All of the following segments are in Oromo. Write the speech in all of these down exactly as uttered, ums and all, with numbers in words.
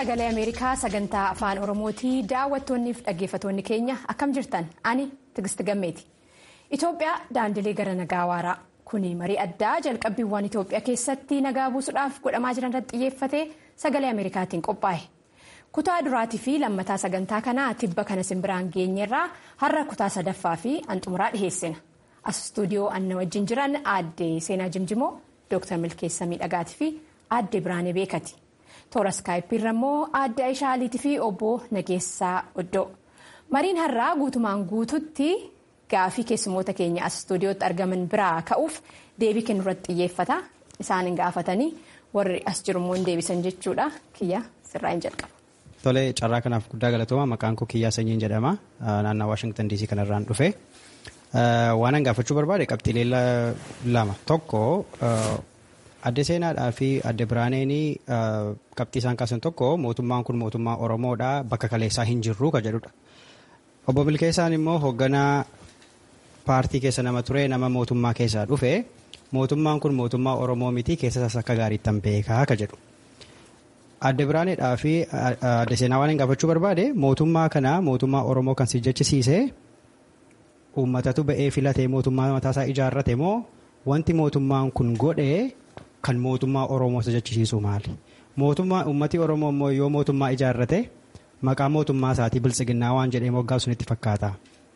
sagalee Ameerikaa sagantaa afaan Oromootii daawwattoonni fi dhaggeeffattoonni keenya akkam jirtan ani Tigisti Gammeeti. Itoophiyaa daandilee gara nagaa waaraa kuni marii addaa jalqabbiiwwan Itoophiyaa keessatti nagaa buusuudhaaf godhamaa jiran irratti xiyyeeffatee sagalee Ameerikaatiin qophaa'e. Kutaa duraatii fi lammataa sagantaa kanaa tibba kana simbiraan geenyerraa har'a kutaa sadaffaa fi xumuraa dhiheessina. As istuudiyoo anna wajjin jiran aadde Seenaa Jimjimoo, Dooktar Milkeessa Miidhagaatii fi aadde Biraanee Beekati. Toora iskaayippiirra immoo aadde Aishaa Aliitii fi obbo Nageessaa Oddoo. Mariin har'aa guutumaan guututti gaafii keessummoota keenya as istuudiyootti argaman biraa ka'uuf deebii kennu irratti xiyyeeffata. Isaan hin gaafatanii warri as jiru immoo hin deebisan jechuudha. Kiyya sirraa hin jalqaba. Tole carraa kanaaf guddaa galatooma. Maqaan koo Kiyyaa Sanyiin jedhama. Naannoo Waashingtan D C kanarraan dhufe. Waan an gaafachuu barbaade qabxiilee lama. Tokko adde Seenaadhaa fi adde Biraaneenii qabxii isaan kaasan tokko mootummaan kun mootummaa Oromoodhaa bakka kaleessaa hin jirru ka jedhudha. Obbo Milkeessaan immoo hoogganaa paartii keessa nama ture nama mootummaa keessaa dhufe mootummaan kun mootummaa Oromoo miti keessa isaas akka gaariittan beekaa ka jedhu. Adde Biraaneedhaa fi adde Seenaa waan hin gaafachuu barbaade mootummaa kana mootummaa Oromoo kan si jechisiise uummatatu ba'ee filatee mootummaa mataasaa ijaarrate moo wanti mootummaan kun godhee kan mootummaa Oromoo si jechisiisu maali? Mootummaa uummati Oromoo immoo yoo mootummaa ijaarrate maqaa mootummaa isaatii biltsiginnaa waan jedhee moggaa sunitti fakkaata.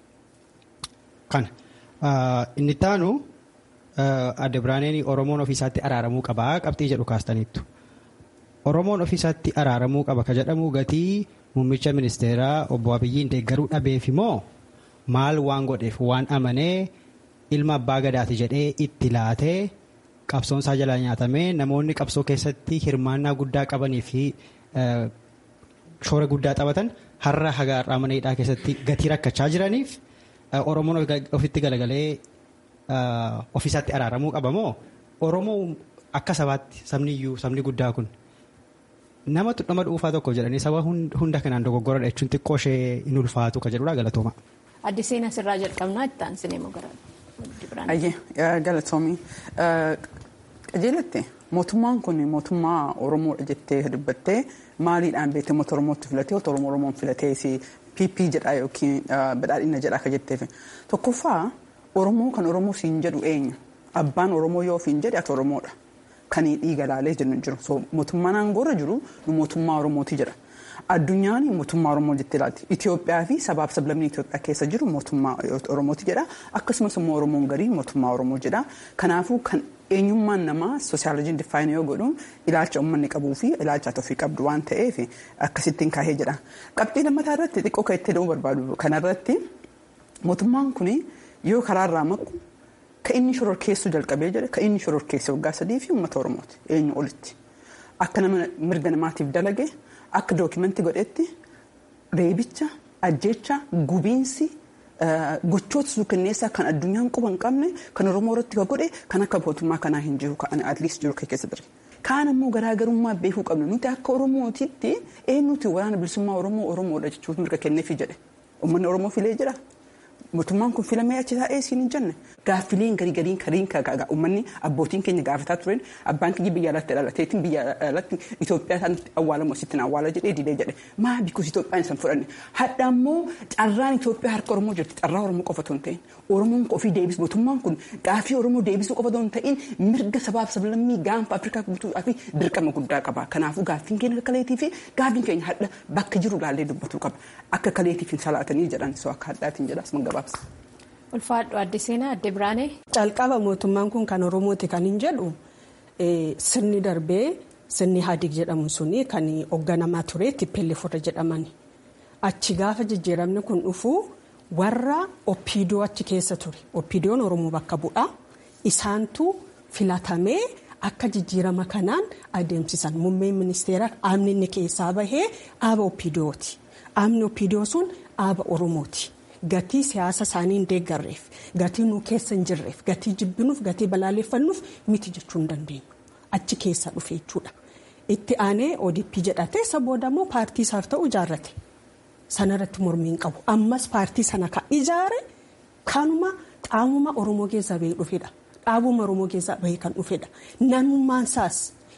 Kana inni taanu adde Biraaneen Oromoon ofiisaatti araaramuu qabaa qabxii jedhu kaastaniittu. Oromoon ofiisaatti araaramuu qaba ka jedhamu gatii muummicha ministeeraa obbo Abiyyiin deeggaruu dhabeef moo maal waan godheef waan amanee ilma abbaa gadaati jedhee itti laatee qabsoon isaa jalaa nyaatamee namoonni qabsoo keessatti hirmaannaa guddaa qabanii fi shoora guddaa taphatan har'a haga har'aa mana hidhaa keessatti gatii rakkachaa jiraniif Oromoon ofitti galagalee ofiisaatti araaramuu qaba moo Oromoo akka sabaatti sabniyyuu sabni guddaa kun nama nama dhuunfaa tokko jedhanii saba hunda kanaan dogoggora jechuun xiqqoo ishee hin ulfaatu ka jedhudha galatooma. Adde Seenaa sirraa jalqabnaa ittaan sineema gara. Ayyee galatoomii qajeelatte mootummaan kun mootummaa Oromoodha jettee dubbattee maaliidhaan beekte uummata Oromootti filatee otoo Oromoon filatee si P P jedhaa yookiin badhaadhina jedhaa ka jetteef tokkoffaa Oromoo kan Oromoo siin jedhu eenyu abbaan Oromoo yoo ofiin jedhe ati Oromoodha kan dhiiga laalee jennu jiru so mootummaan aangoorra jiru mootummaa Oromooti jedha. Addunyaan mootummaa Oromoo jettee laatti Itoophiyaa fi sabaaf sablammii Itoophiyaa keessa jiru mootummaa Oromooti jedha akkasumas immoo Oromoon garii mootummaa Oromoo jedha kanaafuu kan eenyummaan namaa soosiyaaloojiin difaayinii yoo godhu ilaalcha uummanni qabuu fi ilaalcha ofii qabdu waan ta'eef akkasittiin kaahee jedha. Qabxii lammataa irratti xiqqoo kan itti deemuu barbaadu kanarratti mootummaan kun yoo karaarraa maqu kan inni shororkeessuu jalqabee jedhe kan inni shororkeesse waggaa sadii fi uummata Oromooti eenyu olitti akka nama mirga namaatiif dalage akka dookimentii godhetti reebicha ajjeecha gubiinsi gochoota suukanneessaa kan addunyaan quba hin qabne kan Oromoo irratti godhe kan akka mootummaa kanaa hin jiru kan at least jiru keessa ture. Kaan immoo garaagarummaa beekuu qabnu nuti akka Oromootitti eenyuti waraana bilisummaa Oromoo Oromoodha jechuun mirga kenneefi jedhe uummanni Oromoo filee jira. Mootummaan kun filamee achi taa'ee siin hin jenne gaaffileen garii gariin kariin kagaa uummanni abbootiin keenya gaafataa tureen abbaan kiyya biyya alatti dhalateetiin biyya alatti Itoophiyaa isaanitti awwaalamu asittiin awwaala jedhee didee jedhe maa bikuus Itoophiyaan isaan fudhanne hadda immoo carraan Itoophiyaa harka Oromoo jirti carraa Oromoo qofa otoo hin ta'in Oromoon ofii deebisu mootummaan kun gaaffii Oromoo deebisuu qofa otoo hin ta'in mirga sabaaf sablammii gaanfa Afrikaa guutuudhaa fi dirqama guddaa qaba kanaafuu gaaffiin keenya akka kaleetii fi gaaffiin keenya hadda bakka jiru laallee dubbatuu qaba akka kaleetiif hin salaatanii jedhan soo akka haddaatiin jedhas mangabaabsa. Ulfaadhu adde Seenaa adde Biraanee. Calqaba mootummaan kun kan Oromooti kan hin jedhu sirni darbee sirni Hadig jedhamu suni kan hoogganamaa ture Tippelleefurra jedhamani. Achi gaafa jijjiiramni kun dhufu warra Oppiidoo achi keessa ture. Oppiidoon Oromoo bakka bu'aa. Isaantu filatamee akka jijjiirama kanaan adeemsisan. Muummeen ministeera aamni inni keessaa bahee aaba Oppiidooti. Aamni Oppiidoo sun aaba Oromooti. Gatii siyaasa isaanii hin deeggarreef gatii nu keessa hin jirreef gatii jibbinuuf gatii balaaleffannuuf miti jechuu hin dandeenyu achi keessa dhufe jechuudha. Itti aanee O D P jedhatee isa booda immoo paartii isaaf ta'u ijaarrate sanarratti mormii hin qabu ammas paartii sana kan ijaare kanuma qaamuma Oromoo keessaa bahee dhufedha dhaabuma Oromoo keessaa bahee kan dhufedha namummaan isaas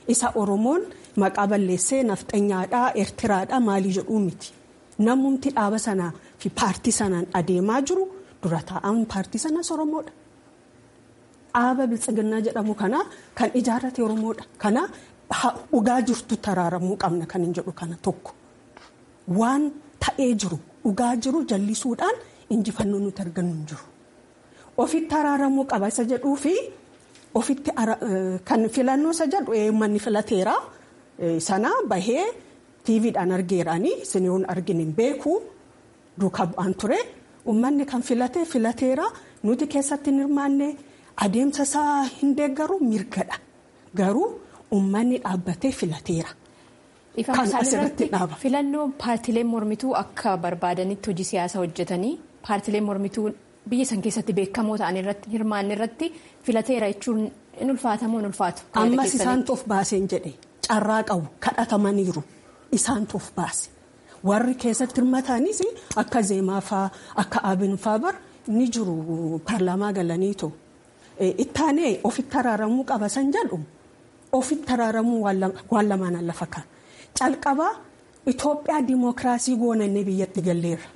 Isa Oromoon maqaa balleessee nafxanyaadhaa Eertiraadhaa maalii jedhuu miti. Namumti dhaaba sanaa fi paartii sanaan adeemaa jiru dura taa'an paartii sanaas Oromoodha. Dhaaba Biltsiginnaa jedhamu kana kan ijaarrate Oromoodha. Kana dhugaa jirtu taraaramuu qabna kan hin jedhu kana tokko. Waan ta'ee jiru dhugaa jiru jallisuudhaan injifannoo nuti argannu hin jiru. Ofitti taraaramuu qaba isa jedhuu fi ofitti kan filannoo isa jedhu manni filateera sana bahee tiiviidhaan argeeraanii isiniin argin hin beeku duukaa bu'aan ture. Uummanni kan filatee filateera nuti keessatti hin hirmaanne adeemsa isaa hin deeggaru mirgadha. Garuu uummanni dhaabbatee filateera. Kan asirratti dhaaba. Filannoo paartiileen mormituu akka barbaadanitti hojii siyaasaa hojjetanii paartiileen mormituu biyya san keessatti beekamoo ta'an irratti hirmaanne irratti filateera jechuun in ulfaatamoo in ulfaatu. Ammas isaantu of baaseen jedhe carraa qabu kadhatamaniiru isaantu of baase. Warri keessatti hirmataanis akka Zeemaa fa'aa akka Abin fa'aa bar ni jiru paarlaamaa galaniitu. Ittaanee ofitti taraaramuu qaba san jedhu ofitti taraaramuu waan lamaan lafa ka'a. Calqabaa Itoophiyaa dimookiraasii goonannee biyyatti galleerra.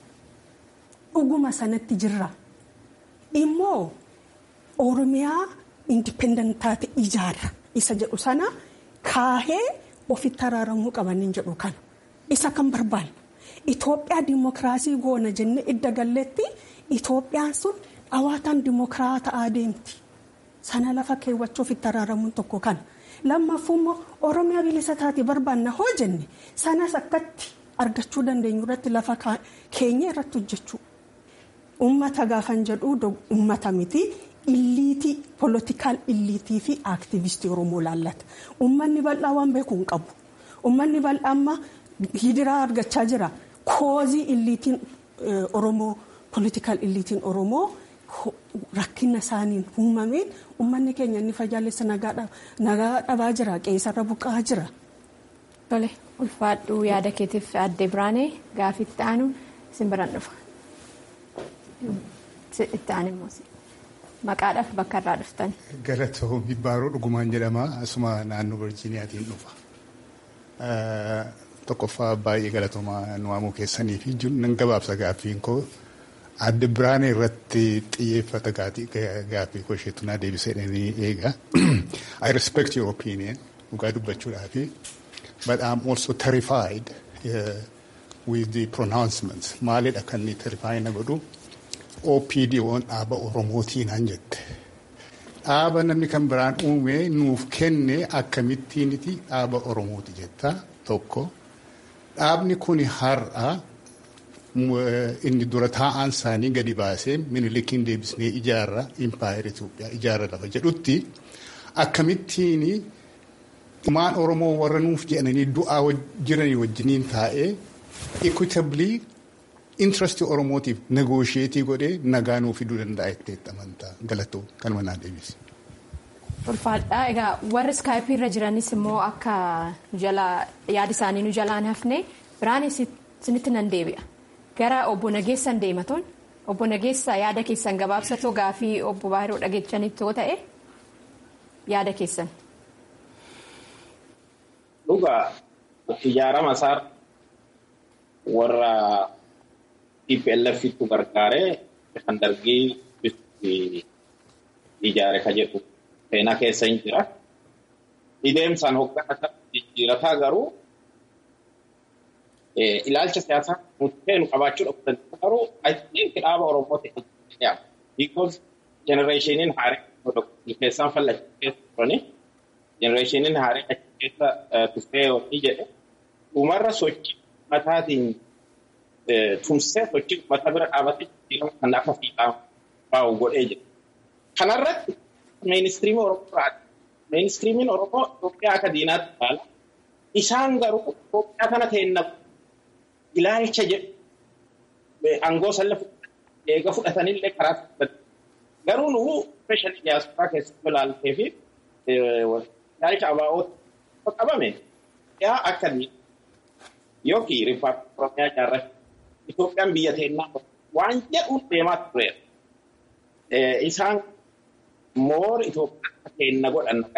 Dhuguma sanatti jirra. Immoo Oromiyaa indipendentaati ijaarra isa jedhu sana kaahee ofitti taraaramuu qabanin jedhu kana. Isa kan barbaanne. Itoophiyaa dimookiraasii goona jennee idda galleetti Itoophiyaan sun dhawaataan dimookiraataa deemti. Sana lafa keewwachuuf itti taraaramuun tokko kana. Lammaffummoo Oromiyaa bilisa taate barbaanna hoo jenne sanas akkatti argachuu dandeenyu irratti lafa keenya irratti hojjechuu. Uummata gaafan jedhu uummata miti illiitii poolitikaal illiitii fi aaktivistii Oromoo laallata. Uummanni bal'aa waan beeku hin qabu. Uummanni bal'aa amma hidiraa argachaa jira. Koozii illiitiin Oromoo poolitikaal illiitiin Oromoo rakkina isaaniin uumameen uummanni keenya inni fayyaalessa nagaa dhabaa jira qeessarra buqqaa jira. Tole ulfaadhuu yaada keetiif Aadde Biraanee gaafitti aanuun isin biraan dhufa. Itti aanimmoo maqaadhaaf bakka irraa dhuftan. Galatoomii Baaroo Dhugumaan jedhama asuma naannoo Virjiiniyaatiin dhufa. Tokkoffaa baay'ee galatoomaa nu waamuu keessanii fi nan gabaabsa gaaffiin koo. Aadde Biraanee irratti xiyyeeffata gaaffii koo isheetu naa deebisee eega. I respect your opinion. Dhugaa dubbachuudhaafi. But I'm also terrified uh, with the pronouncements. Maalidha kan inni terrify na godhu. O P D on dhaaba Oromootiin han jette. Dhaaba namni kan biraan uume nuuf kenne akkamittiiniti dhaaba Oromooti jetta tokko. Dhaabni kuni har'a inni dura taa'aan isaanii gadi baasee Minilikiin deebisnee ijaarra Impaayera Itoophiyaa ijaarra lafa jedhutti akkamittiini maan Oromoo warra nuuf jedhanii du'aa jiranii wajjiniin taa'ee equitably interest Oromootiif negotiate godhee nagaa nuuf fiduu danda'a jettee amantaa galatoo kanuma naa deebisi. Ulfaadhaa egaa warri iskaayipii irra jiranis immoo akka jala yaada isaanii nu jalaan hafne biraan isinitti nan deebi'a. Gara obbo Nageessan deematoon obbo Nageessa yaada keessan gabaabsatoo gaafii obbo Baahiroo dhageechanitti yoo ta'e yaada keessan. Dhugaa ijaarama isaa warra T P L F itti gargaaree kan dargii ijaare ka jedhu seenaa keessa hin jira. Ideemsaan hoogganaa jijjiirataa garuu ilaalcha siyaasaa murteenu qabaachuu dhabuudhaan garuu I think dhaaba Oromoo ta'e because generationiin haaree keessaan fallachi keessa turani generationiin haaree keessa tufee ni jedhe uumarra sochii mataatiin tumsee sochii mata bira dhaabatee jijjiirama kan akka fiixaa baa'u godhee jira. Kanarratti mainstream Oromoo mainstreamiin Oromoo Itoophiyaa akka diinaatti ilaala. Isaan garuu Itoophiyaa kana ta'een ilaalcha jedhu aangoo salla eega fudhatanillee karaa fudhatan. Garuu nu special diaspora keessatti ilaaltee fi ilaalcha abaa'oota qabame yaa akka yookiin Rippaabilika Oromiyaa ijaarrate Itoophiyaan biyya teennaa waan jedhuun deemaa tureera. Isaan moor Itoophiyaa teenna godhan gara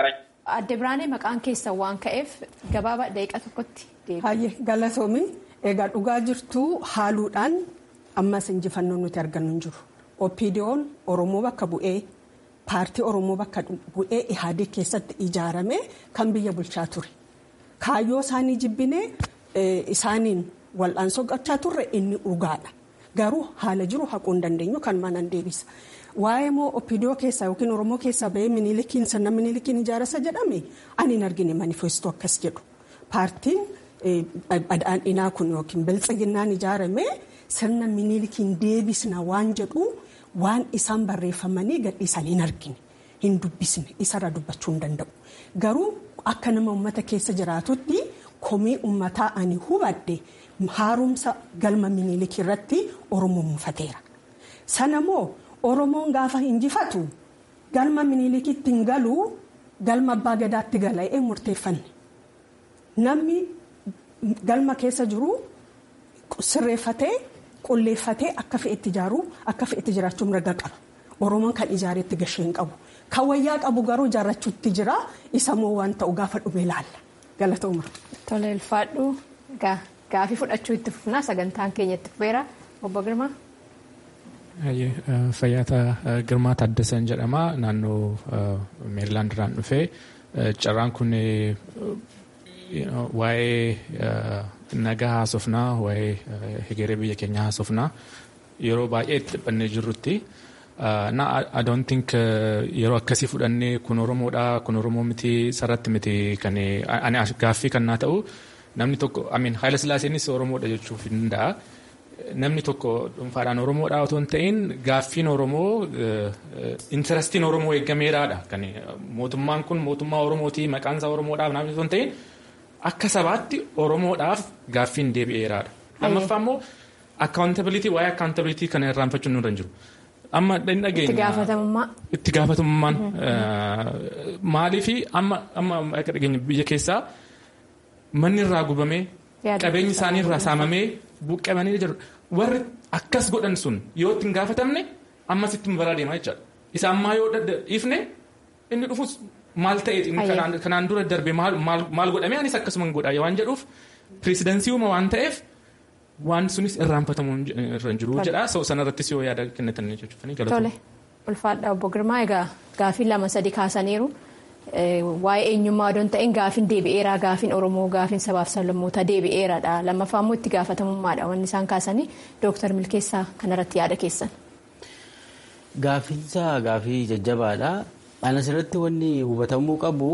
Adde Biraanee maqaan keessa waan ka'eef gabaabaa daqiiqa tokkotti deebi'a. Hayyee galatoomii egaa dhugaa jirtu haaluudhaan ammas injifannoo nuti argannu hin jiru. O P D O'n Oromoo bakka bu'ee paartii Oromoo bakka bu'ee Ihaadiq keessatti ijaarame kan biyya bulchaa ture. Kaayyoo isaanii jibbinee isaaniin wal'aansoo gochaa turre inni dhugaadha. Garuu haala jiru haquu hin dandeenyu kan maanan deebisa. Waa'ee moo O P D O keessaa yookiin Oromoo keessaa bahee Minilikiin sirna Minilikiin ijaarasa jedhame ani hin argine manifestoo akkas jedhu. Paartiin badhaadhinaa kun yookiin biltsiginnaan ijaarame sirna Minilikiin deebisna waan jedhu waan isaan barreeffamanii gadhiisan hin argine. Hin dubbisne isarra dubbachuu hin danda'u. Garuu akka nama uummata keessa jiraatutti komii uummataa ani hubadde haaromsa galma Minilikii irratti Oromoon mufateera. Sana moo Oromoon gaafa injifatu galma Minilikiitti hin galuu galma abbaa gadaatti gala'ee murteeffanne. Namni galma keessa jiru sirreeffatee qulleeffatee akka fe'etti ijaaruu akka fe'etti jiraachuun mirga qaba. Oromoon kan ijaareetti gashee hin qabu. Kan wayyaa qabu garuu ijaarrachuutti jira isa moo waan ta'u gaafa dhumee ilaalla. Galatooma. Tole ulfaadhu gaafii fudhachuu itti fufnaa sagantaan keenya itti fufeera. Obbo Girmaa. Fayyaata Girmaa Taaddasan jedhama naannoo Meerilaand irraan dhufee carraan kun waa'ee nagaa haasofnaa waa'ee hegeree biyya keenyaa haasofnaa yeroo baay'ee itti dhiphannee jirrutti. Na I don't think yeroo akkasii fudhannee kun Oromoodha kun Oromoo miti sarratti miti kan ani gaaffii kan naa ta'u namni tokko I mean Haayila Sillaaseenis Oromoodha jechuuf hin danda'a. Namni tokko dhuunfaadhaan Oromoodha otoo hin ta'in gaaffiin Oromoo intarastiin Oromoo eeggameeraadha. Kan mootummaan kun mootummaa Oromooti maqaan isaa Oromoodhaaf namni otoo hin ta'in akka sabaatti Oromoodhaaf gaaffiin deebi'eeraadha. Lammaffaa immoo accountability waa'ee accountability kana irraanfachuun nurra hin jiru. Amma dhageenya itti gaafatamummaa itti gaafatamummaan maaliifi amma amma akka dhageenya biyya keessaa manni irraa gubamee qabeenyi isaanii irraa saamamee buqqamanii jiru warri akkas godhan sun yoo itti hin gaafatamne ammas itti baraa deemaa jechaadha. Isa ammaa yoo dhiifne inni dhufus maal ta'e kanaan dura darbe maal godhamee anis akkasuma godhaa waan jedhuuf pireesidansiiwuma waan ta'eef. Waan sunis irraanfatamu irra hin jiru jedha sanarrattis yoo yaada kennatan jechuudha. Tole ulfaadha Obbo Girmaa egaa gaafiin lama sadi kaasaniiru waa'ee eenyummaa odoon ta'in gaafiin deebi'eeraa gaafiin Oromoo gaafiin sabaaf sablammoota deebi'eeraadha lammaffaa immoo itti gaafatamummaadha wanni isaan kaasanii Dooktar Milkeessaa kanarratti yaada keessan. Gaafiinsa gaafii jajjabaadha. Anas irratti wanni hubatamuu qabu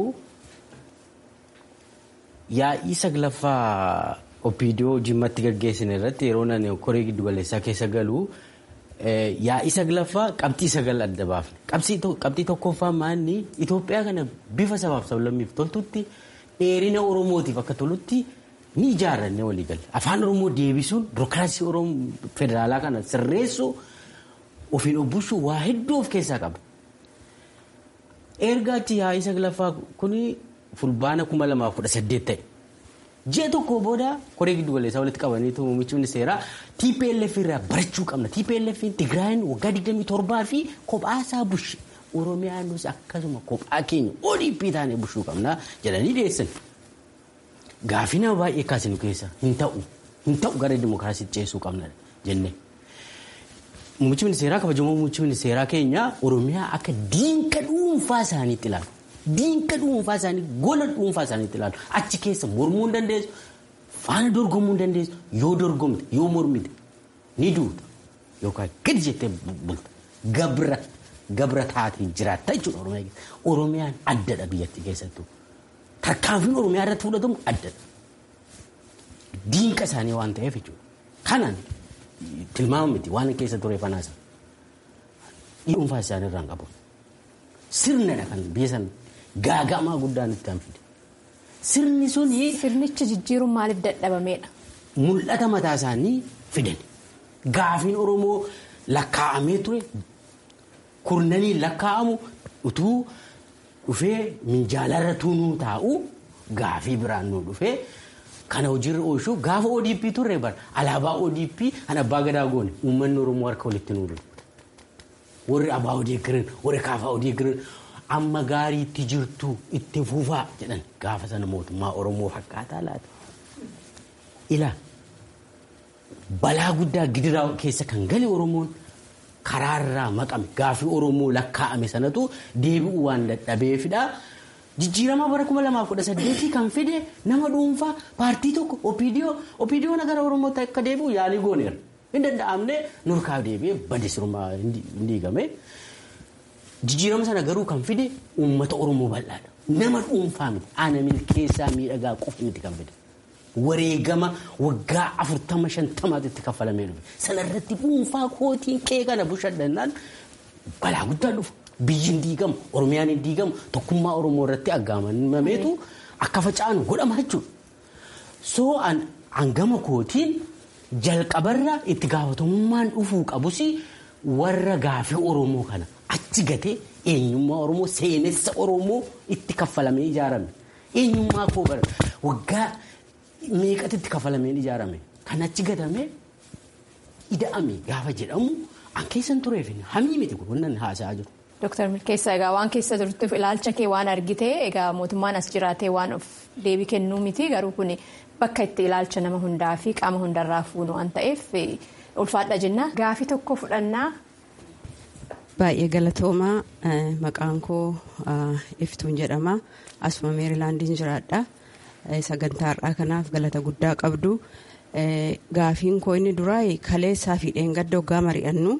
yaa'ii saglaffaa O P D O jimmatti gaggeessine irratti yeroo nani koree giddu galeessaa keessa galu yaa'ii saglaffaa qabxii sagal adda baafne. Qabxii tokkoffaa maanni Itoophiyaa kana bifa sabaaf sablammiif toltutti dheerina Oromootiif akka tolutti ni ijaarranne walii galle. Afaan Oromoo deebisuun birookiraasii Oromoo federaalaa kana sirreessuu ofiin obbusuu waa hedduu of keessaa qaba. Ergaachi yaa'ii saglaffaa kuni fulbaana kuma lamaaf kudha saddeet ta'e. Ji'a tokko booda koree giddu galeessaa walitti qabaniitu muummichi ministeeraa T P L F irraa barachuu qabna. T P L F Tigraayin waggaa digdamii torbaa fi kophaasaa bushe Oromiyaanis akkasuma kophaa keenya O D P taanee bushuu qabna jedhanii dhiyeessan. Gaafii nama baay'ee kaasinu keessa hin ta'u hin ta'u gara dimookiraasiitti ceesuu qabna jenne. Muummichi ministeeraa kabajamoo muummichi ministeeraa keenya Oromiyaa akka diinka dhuunfaa isaaniitti ilaalu. Diinka dhuunfaa isaanii gola dhuunfaa isaaniitti ilaalu achi keessa mormuu hin dandeessu faana dorgomuu hin dandeessu yoo dorgomte yoo mormite ni duuta yookaan gadi jettee bulta gabra gabra taatee jiraatta jechuudha Oromiyaa keessa. Oromiyaan addadha biyyattii keessattuu tarkaanfiin Oromiyaa irratti fudhatamu addadha. Diinka isaanii waan ta'eef jechuudha. Kanaan tilmaama miti waan keessa ture fanaasa dhuunfaa isaanii irraan qabu. Sirnadha kan biyya sana gaaga'amaa guddaan itti hanfide. Sirni suni sirnicha jijjiiruun maaliif dadhabameedha? Mul'ata mataa isaanii fidan. Gaafiin Oromoo lakkaa'amee ture kurnanii lakkaa'amu utuu dhufee minjaalarra tuunuu taa'u gaafii biraan nu dhufee kana hojiirra oolchuu gaafa O D P turre bara alaabaa O D P kan abbaa gadaa goone uummanni Oromoo harka walitti nuuru. Warri abaa odii girin warri kaafaa odii girin amma gaariitti jirtu itti fufaa jedhan gaafa sana mootummaa Oromoo fakkaataa laata. Ila balaa guddaa gidiraa keessa kan gale Oromoon karaarraa maqame gaafii Oromoo lakkaa'ame sanatu deebi'uu waan dadhabeefidha. Jijjiirama bara kuma lamaaf kudha saddeetii kan fide nama dhuunfaa paartii tokko Opiidiyoo Opiidiyoo nagara Oromoo akka deebi'u yaalii gooneera. Hin danda'amne nurkaaf deebi'ee badisirmaa hin diigame. Jijjiirama sana garuu kan fide uummata Oromoo bal'aadha. Nama dhuunfaa miti. Ana milkeessaa miidhagaa qofa miti kan fide. Wareegama waggaa afurtama shantamaatti itti kaffalamee dhufe. Sana irratti dhuunfaa kootiin qe'ee kana bushadhannaan balaa guddaa dhufu. Biyyi hin diigamu, Oromiyaan hin diigamu, tokkummaa Oromoo irratti aggaamameetu akka faca'anu godhama jechuudha. So hangama kootiin jalqabarra itti gaafatamummaan dhufuu qabus warra gaafii Oromoo kana achi gatee eenyummaa Oromoo seenessa Oromoo itti kaffalamee ijaarame. Eenyummaa koo bara waggaa meeqatti itti kaffalamee ijaarame. Kan achi gatame ida'ame gaafa jedhamu an keessan tureef hamii miti kun wannan haasa'aa jiru. Dooktar Milkeessaa egaa waan keessa jirtuuf ilaalcha kee waan argite egaa mootummaan as jiraatee waan of deebii kennuu miti garuu kun bakka itti ilaalcha nama hundaa fi qaama hundarraa fuunu waan ta'eef ulfaadha jenna. Gaafii tokko fudhannaa. Baay'ee galatoomaa maqaan koo Iftuun jedhama. Asuma Meerilaandiin jiraadha. Sagantaa har'aa kanaaf galata guddaa qabdu. Gaafiin koo inni duraa kaleessaa fi dheengadda hoggaa mari'annu.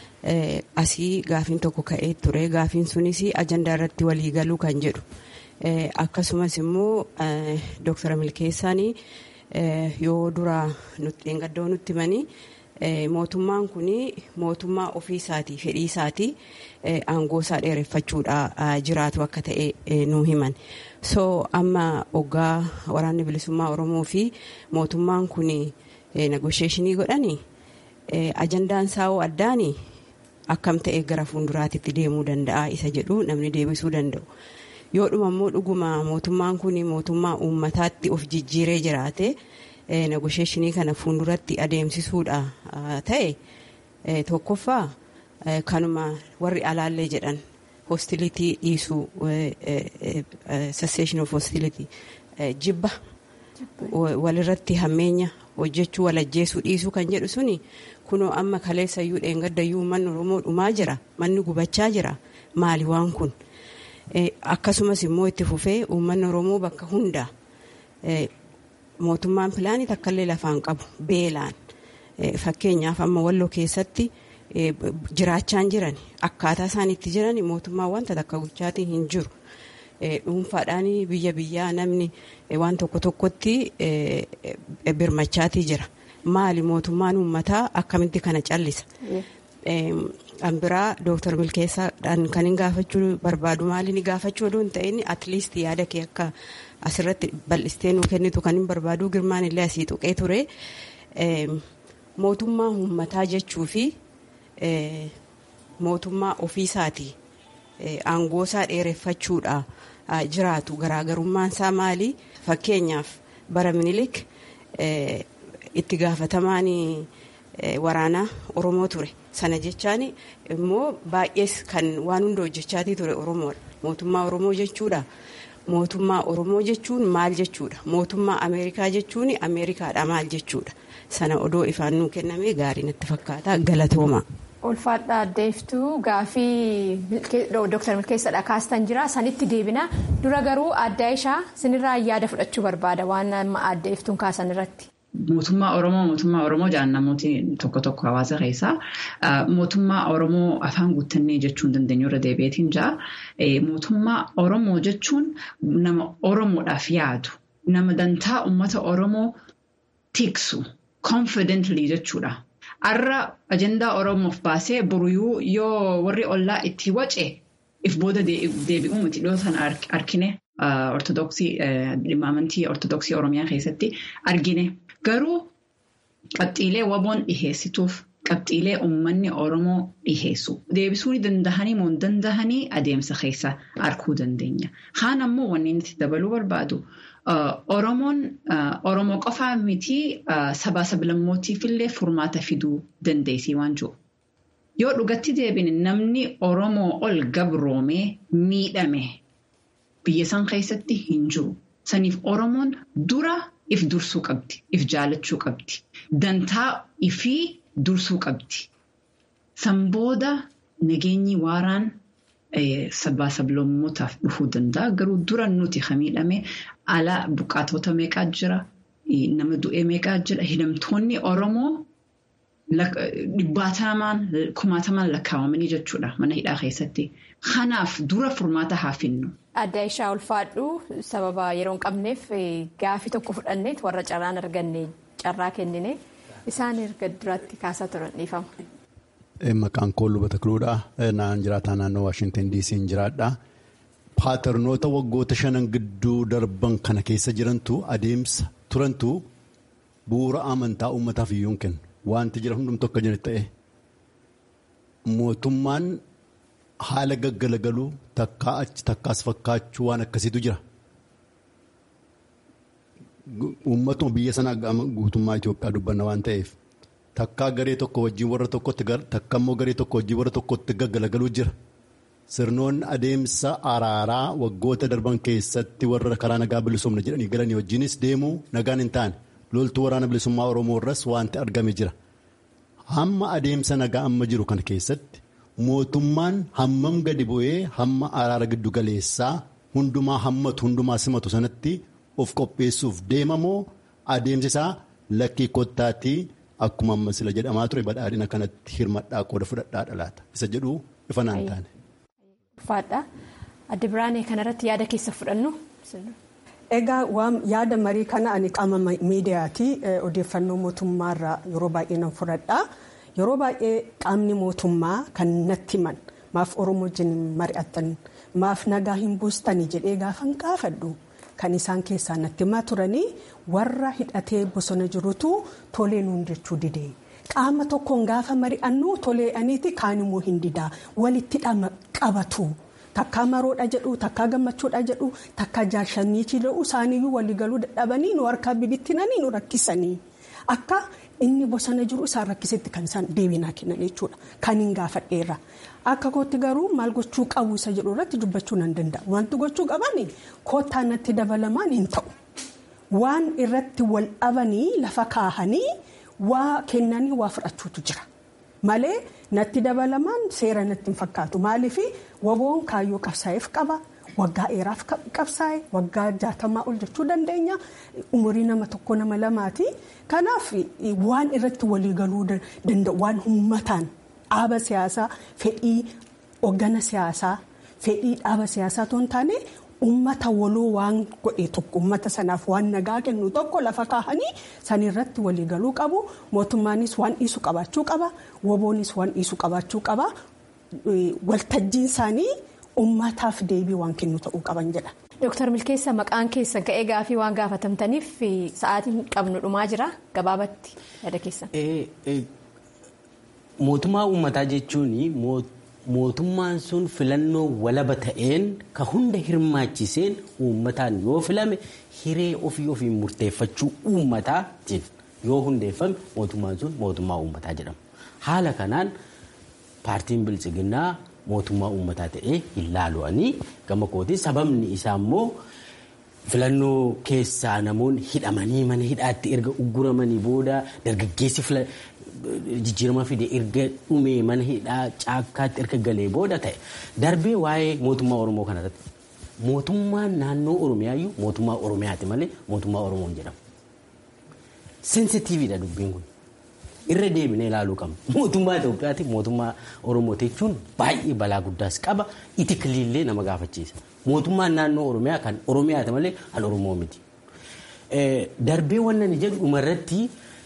Asii gaafiin tokko ka'ee ture gaafiin sunis ajandaa irratti walii galuu kan jedhu akkasumas immoo Dooktar Milkeessaan yoo dura nutti dheengaddoo nutti himanii mootummaan kun mootummaa ofii isaatii fedhii isaatii aangoo isaa dheereffachuudha jiraatu akka ta'e nuu himan. So amma hoggaa waraanni bilisummaa Oromoo fi mootummaan kun negoosheeshinii godhanii ajandaan isaa addaanii. Akkam ta'e gara fuulduraatti deemuu danda'a isa jedhu namni deebisuu danda'u. Yoo dhuma immoo dhuguma mootummaan kun mootummaa uummataatti of jijjiiree jiraate negoosheeshinii kana fuulduratti adeemsisuudha ta'e tokkoffaa kanuma warri alaallee jedhan hostilitii dhiisuu cessation of hostility jibba walirratti hammeenya hojjechuu walajjeesuu dhiisuu kan jedhu suni. Kunoo amma kaleessayyuu dheengaddayyuu manni Oromoo dhumaa jira manni gubachaa jira maali waan kun akkasumas immoo itti fufee uummanni Oromoo bakka hundaa mootummaan pilaanii takkaallee lafaan qabu beelaan fakkeenyaaf amma Walloo keessatti jiraachaan jiran akkaataa isaan itti jiran mootummaa wanta takka gochaatiin hin jiru dhuunfaadhaan biyya biyyaa namni waan tokko tokkotti birmachaatii jira. Maali mootummaan uummataa akkamitti kana callisa. An biraa Dooktar Milkeessaadhaan kan hin gaafachuu barbaadu maali ni gaafachuu oduu hin ta'in at least yaada kee akka asirratti bal'istee nuu kennitu kan hin barbaadu girmaan illee asii tuqee ture. Mootummaa uummataa jechuu fi mootummaa ofiisaatii aangoo isaa dheereffachuudha jiraatu garaagarummaan isaa maali fakkeenyaaf bara Minilik itti gaafatamaan waraanaa Oromoo ture. Sana jechaan immoo baay'ees kan waan hunda hojjechaatii ture Oromoodha. Mootummaa Oromoo jechuudha. Mootummaa Oromoo jechuun maal jechuudha? Mootummaa Ameerikaa jechuun Ameerikaadha maal jechuudha? Sana odoo ifaan nuu kenname gaarii natti fakkaata. Galatooma. Ulfaadha addeeftuu gaafii Dooktar Milkeessadha kaastan jira sanitti deebina dura garuu adda ishaa sinirraa yaada fudhachuu barbaada waan amma addeeftuun kaasan irratti. Mootummaa Oromoo mootummaa Oromoo jedhan namooti tokko tokko hawaasa keessaa mootummaa Oromoo afaan guuttannee jechuun dandeenyu irra deebi'eetiin jira. Mootummaa Oromoo jechuun nama Oromoodhaaf yaadu nama dantaa uummata Oromoo tiksu confidently jechuudha. Har'a ajandaa Oromoof baasee boruyuu yoo warri ollaa itti wace if booda deebi'uu miti dhootan arkine ortodoksii dhimma amantii ortodoksii Oromiyaa keessatti argine. Garuu qabxiilee waboon dhiheessituuf qabxiilee uummanni Oromoo dhiheessu. Deebisuu dandahanii moo dandahanii adeemsa keessa arkuu dandeenya. Haan ammoo wanni inni dabaluu barbaadu Oromoon Oromoo qofaa miti sabaa sablammootiif illee furmaata fiduu dandeessii waan jiru. yoo dhugatti deebine namni Oromoo ol gabroomee miidhame biyya san keessatti hin jiru. Saniif Oromoon dura if dursuu qabdi, if jaalachuu qabdi, dantaa ifii dursuu qabdi. San booda nageenyi waaraan sabbaa sablammootaaf dhufuu danda'a. Garuu dura nuti miidhame ala buqqaatota meeqaa jira, nama du'ee meeqaa jira, hidhamtoonni Oromoo dhibbaatamaan kumaatamaan lakkaawamanii jechuudha mana hidhaa keessatti. Kanaaf dura furmaata haa finnu. Adda ishaa ulfaadhu sababa yeroo hin qabneef gaafii tokko fudhanneet warra carraan arganne carraa kennine isaan erga duratti kaasaa turan dhiifama. Maqaan koo Lubata Kiruudha. Naan jiraataa naannoo Waashintan D C jiraadha. Paaternoota waggoota shanan gidduu darban kana keessa jirantu adeemsa turantu bu'uura amantaa uummataaf iyyuu kennu. Wanti jira hundumtu akka jiru ta'e mootummaan haala gaggalagaluu takkaa achi takkaas fakkaachuu waan akkasiitu jira. Uummatuma biyya sanaa guutummaa Itoophiyaa dubbanna waan ta'eef takkaa garee tokko wajjin warra tokkotti takka immoo garee tokko wajjin warra tokkotti gaggalagaluu jira. Sirnoonni adeemsa araaraa waggoota darban keessatti warra karaa nagaa bilisumna jedhanii galanii wajjinis deemuu nagaan hin taane. Loltuu waraana bilisummaa Oromoo irras wanti argame jira. Hamma adeemsa nagaa amma jiru kana keessatti mootummaan hammam gadi bu'ee hamma araara giddu galeessaa hundumaa hammatu hundumaa simatu sanatti of qopheessuuf deemamoo adeemsi isaa lakkii kottaatii akkuma amma sila jedhamaa ture badhaadhina kanatti hirmadhaa qooda fudhadhaa dhalaata. Isa jedhu ifa naan taane. Faadhaa adda biraanee kanarratti yaada keessa fudhannu. Egaa waan yaada marii kana ani qaama miidiyaati odeeffannoo mootummaarraa yeroo baay'ee nan fudhadha. Yeroo baay'ee qaamni mootummaa kan natti himan maaf Oromoo wajjin mari'attan maaf nagaa hin buustanii jedhee gaafan gaafadhu kan isaan keessaa natti himaa turanii warra hidhatee bosona jirutu tolee nuun jechuu didee. Qaama tokkoon gaafa mari'annu tolee'aniiti kaanimmoo hin didaa walitti qabatu. Takkaa maroodha jedhu, takkaa gammachuudha jedhu, takkaa jaarshaniitii jedhu isaaniiyyuu waliigaluu dadhabanii nu harkaa bibittinanii nu rakkisanii. Akka inni bosona jiru isaan rakkisetti kan isaan deebinaa kennan jechuudha. Kan hin gaafadheera. Akka kootti garuu maal gochuu qabu isa jedhu irratti dubbachuu nan danda'a. Wanti gochuu qabanii koottaa natti dabalamaan hin ta'u. Waan irratti wal dhabanii lafa kaahanii waa kennanii waa fudhachuutu jira. Malee natti dabalamaan seera natti hin fakkaatu. Maaliif waboon kaayyoo qabsaa'eef qaba. Waggaa dheeraaf qabsaa'e. Waggaa jaatamaa ol jechuu dandeenya. Umurii nama tokko nama lamaati. Kanaaf waan irratti waliigaluu danda'u waan uummataan dhaaba siyaasaa fedhii hoggana siyaasaa fedhii dhaaba siyaasaa osoo hin taane uummata waloo waan godhe tokko uummata sanaaf waan nagaa kennu tokko lafa kaahanii sanirratti waliigaluu qabu. Mootummaanis waan dhiisu qabaachuu qaba. Waboonis waan dhiisu qabaachuu qaba. Waltajjiin isaanii uummataaf deebii waan kennu ta'uu qaban jedha. Dooktar Milkeessa maqaan keessan ka'ee gaafii waan gaafatamtaniif sa'aatiin qabnu dhumaa jira gabaabatti yaada keessan. Mootummaa uummataa jechuun mootummaan sun filannoo walaba ta'een ka hunda hirmaachiseen uummataan yoo filame hiree ofii ofiin murteeffachuu uummataatiif yoo hundeeffame mootummaan sun mootummaa uummataa jedhama. Haala kanaan paartiin bilchiginnaa mootummaa uummataa ta'ee hin laalu'anii gama kootii sababni isaa immoo filannoo keessaa namoonni hidhamanii mana hidhaatti erga ugguramanii booda dargaggeessi jijjiirama fide erga dhumee mana hidhaa caakkaatti erga galee booda ta'e darbee waa'ee mootummaa Oromoo kanarratti mootummaan naannoo Oromiyaayyuu mootummaa Oromiyaati malee mootummaa Oromoon jedhamu. Sensitiiviidha dubbiin kun. Irra deebinee ilaaluu qabna. Mootummaa Itoophiyaati mootummaa Oromoo jechuun baay'ee balaa guddaas qaba. Itikiliillee nama gaafachiisa. Mootummaan naannoo Oromiyaa kan Oromiyaati malee kan Oromoo miti. Darbee wannan jedhu dhumarratti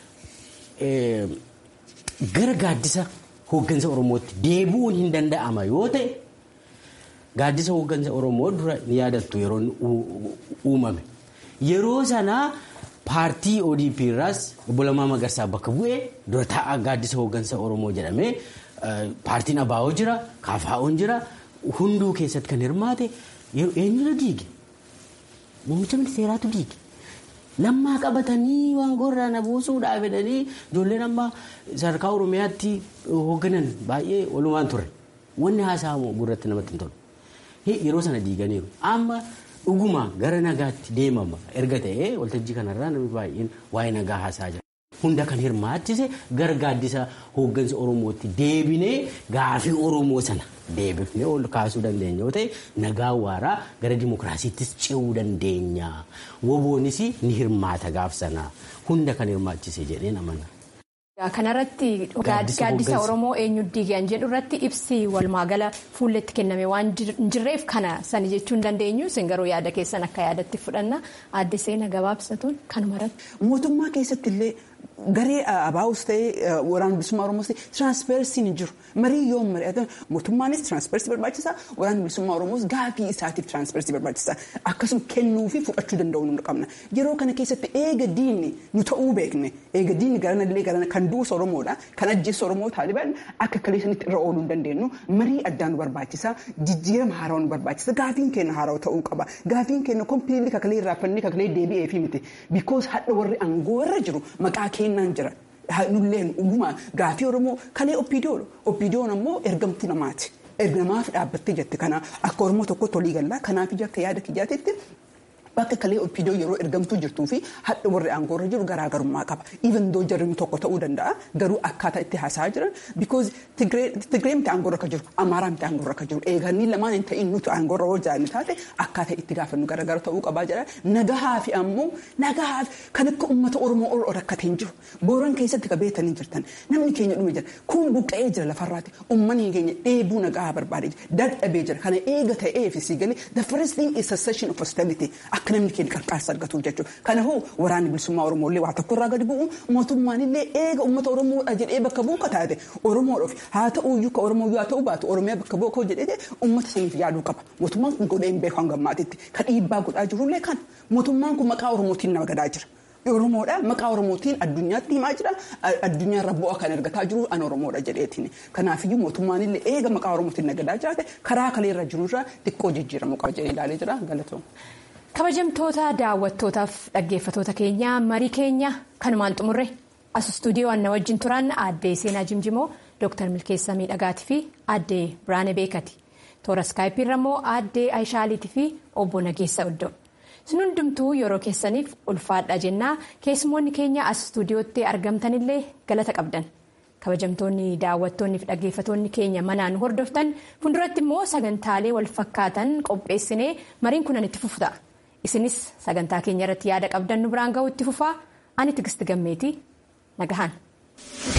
gara gaaddisa hooggansa Oromootti deebi'uun hin danda'ama yoo ta'e gaaddisa hooggansa Oromoo dura ni yaadattu yeroo uumame. Yeroo sanaa paartii O D P irraas obbo Lammaa Magarsaa bakka bu'ee dura taa'aa gaaddisa hooggansa Oromoo jedhamee paartiin Abaa'oo jira, Kaafaa'oon jira, hunduu keessatti kan hirmaate eenyutu diige? Muummicha ministeeraatu diige. lammaa qabatanii waan gorraa na buusuudhaaf jedhanii ijoolleen amma sadarkaa Oromiyaatti hoogganan baay'ee walumaan ture. Wanni haasa'amu gurratti namatti hin tolu. Yeroo sana diiganiiru. Amma dhuguma gara nagaatti deemama erga ta'ee waltajjii kanarraa namni baay'een waa'ee nagaa haasa'aa jira. Hunda kan hirmaachise gara gaaddisa hooggansa Oromootti deebinee gaafii Oromoo sana deebifnee ol kaasuu dandeenya yoo ta'e nagaa waaraa gara dimokiraasiittis ce'uu dandeenya. Woboonis ni hirmaata gaaf sana hunda kan hirmaachise jedheen amana. Kanarratti gaaddisa Oromoo eenyu diigan jedhu irratti ibsi walumaagala fuulletti kenname waan jirreef kana sani jechuun dandeenyu isin garuu yaada keessan akka yaadatti fudhanna adde Seenaa gabaabsatuun kanumarratti. Mootummaa keessatti illee garee abaa'us ta'ee waraana bilisummaa Oromoos ta'ee tiraanspeersiin hin jiru. Marii yoo mari'atan mootummaanis tiraanspeersii barbaachisaa waraana bilisummaa Oromoos gaafii isaatiif tiraanspeersii barbaachisaa akkasuma kennuu fi fudhachuu danda'uu nu qabna. Yeroo kana keessatti eega diinni nu ta'uu beekne eega diinni garanallee garana kan duusa Oromoodha kan ajjeessu Oromoo taaliban akka kaleessanitti irra ooluu hin dandeenyu marii addaa nu barbaachisaa jijjiirama haaraa nu barbaachisa gaafiin keenya haaraa ta'uu qaba gaafiin keenya kompiilii kakalee irraafannee kakalee deebi'ee fi miti because hadha warri aangoo irra jiru maqaa kennaan jira. Nulleen uumaa gaafii Oromoo kalee oppiidiyoodha. Oppiidiyoon ammoo ergamtuu namaati. Erga namaaf dhaabbattee jette kana akka Oromoo tokko tolii gallaa kanaaf ija akka yaada kiyyaatitti bakka kalee oppiidiyoo yeroo ergamtuu jirtuu fi hadha warri aangoo irra jiru garaagarummaa qaba. Even though jarri tokko ta'uu danda'a garuu akkaataa itti haasa'aa jiran because Tigree miti aangoo irra akka jiru Amaaraa miti aangoo irra akka jiru eeganii lamaan hin ta'in nuti aangoo irra hojjaanni taate akkaataa itti gaafannu garaagara ta'uu qabaa jira. Nagahaa fi ammoo nagahaa kan akka uummata Oromoo ol rakkatee hin jiru. Booran keessatti qabeetanii jirtan namni keenya dhume jira kun buqqa'ee jira lafarraati uummanni keenya dheebuu nagaa barbaadee jira dadhabee jira kana eega ta'ee fi siigalee the first thing is cessation of hostility. Akka namni keenya qarqaarsa argatuuf jechuudha. Kanaafuu waraanni bilisummaa Oromoo illee waa tokko irraa gadi bu'u mootummaan illee eega uummata Oromoodha jedhee bakka bu'u taate Oromoodhaaf haa ta'u iyyuu ka Oromoo haa ta'u baatu Oromiyaa bakka bu'u jedhee uummata saniif yaaduu qaba. Mootummaan kun godhee hin beeku hanga ammaatitti ka dhiibbaa godhaa jirullee kan mootummaan kun maqaa Oromootiin nama gadaa jira. Oromoodha maqaa Oromootiin addunyaatti himaa jira addunyaarra bu'aa kan argataa jiru an Oromoodha jedheetiin. Kanaafiyyuu mootummaan illee eega maqaa Oromootiin nagadaa jiraate karaa kaleerra jirurraa xiqqoo jijjiiramuu qaba jedhee ilaalee jira galatoom. Kabajamtoota daawwattootaaf dhaggeeffatoota keenya marii keenya kanumaan xumurre as istuudiyoo anna wajjin turan aadde Seenaa Jimjimoo Dooktar Milkeessaa Miidhagaatii fi aadde Biraanee Beekati toora iskaayippiirra immoo aadde Ayishaaliitii fi obbo Nageessa Oddoo. Isin hundumtuu yeroo keessaniif ulfaadha jennaa keessumoonni keenya as istuudiyootti argamtanillee galata qabdan. Kabajamtoonni daawwattoonni fi dhaggeeffatoonni keenya manaan hordoftan fuulduratti immoo sagantaalee wal fakkaatan qopheessinee mariin kunan itti fufuta. Isinis sagantaa keenya irratti yaada qabdan nu biraan ga'uu itti fufaa ani Tigist Gammeetii nagahaan.